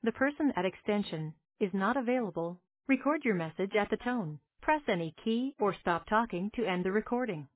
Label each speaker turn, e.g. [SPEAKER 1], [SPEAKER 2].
[SPEAKER 1] The person at extension is not available. Record your message at the tone. Press any key or stop talking to end the recording.